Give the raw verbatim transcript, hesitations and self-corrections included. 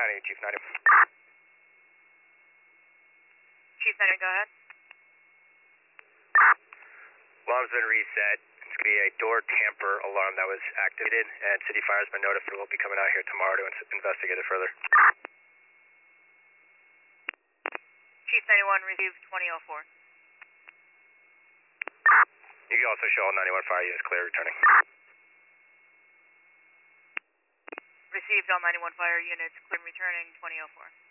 ninety, Chief ninety. Chief ninety, go ahead. Alarm's been reset. It's going to be a door tamper alarm that was activated, and City Fire's been notified. We'll be coming out here tomorrow to in- investigate it further. Chief ninety-one, received twenty oh four. You can also show all ninety-one fire units clear returning. Received all ninety-one fire units, clear returning twenty oh four.